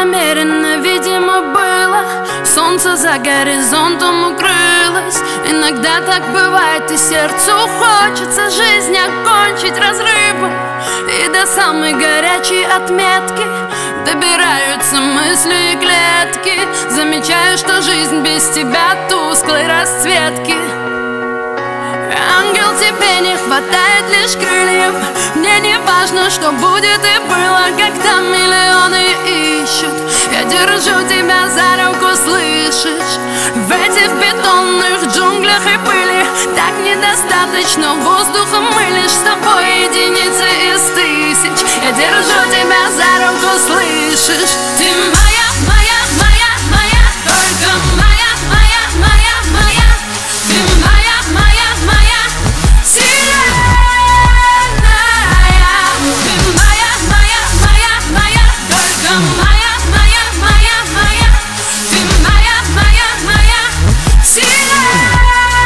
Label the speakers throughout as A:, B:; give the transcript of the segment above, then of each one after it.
A: намеренно, видимо, было. Солнце за горизонтом укрылось. Иногда так бывает, и сердцу хочется жизнь окончить разрывом. И до самой горячей отметки добираются мысли и клетки. Замечаю, что жизнь без тебя тусклой расцветки. Ангел, тебе не хватает лишь крыльев. Мне не важно, что будет и было, когда миллионы ищут. Я держу тебя за руку, слышишь? В этих бетонных джунглях и пыли так недостаточно воздуха. Мы лишь с тобой единицы из тысяч. Я держу тебя за руку, слышишь? Ты моя, моя, моя, моя, только моя, моя, моя, моя. Ты моя, моя, моя вселенная. Ты моя, моя, моя, моя, только моя, моя, моя, моя. Ты моя, моя, моя вселенная.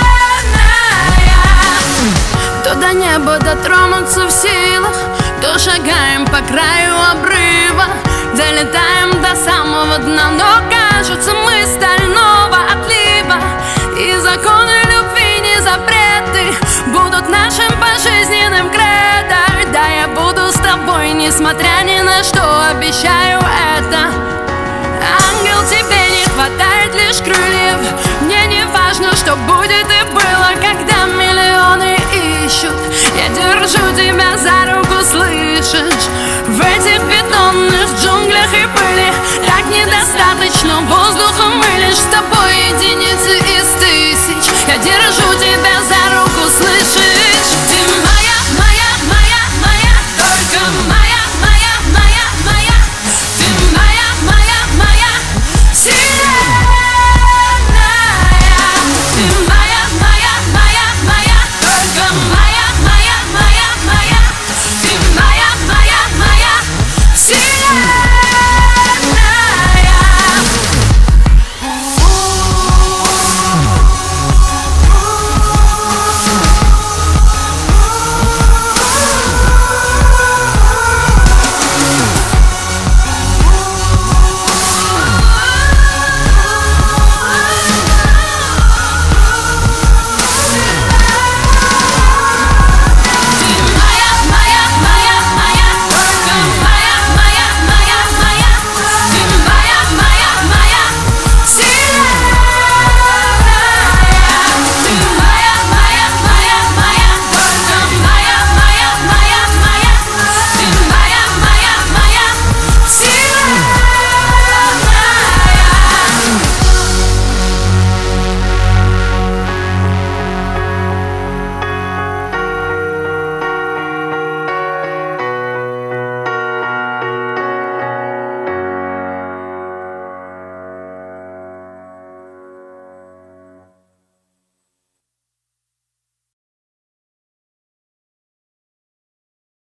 A: То до неба дотронуться в силах, то шагаем по краю обрыва, долетаем до самого дна, но кажется, мы стального отлива. И законы любви, не запреты будут нашим пожизненным кредо. Да, я буду с тобой, несмотря ни на что, обещаю это. Ангел, тебе не хватает лишь крыльев. Мне не важно, что будет и было, когда миллионы ищут. Я держу тебя за руку, слышишь? В этих бетонных джунглях и пыли так недостаточно воздуха. Мы лишь с тобой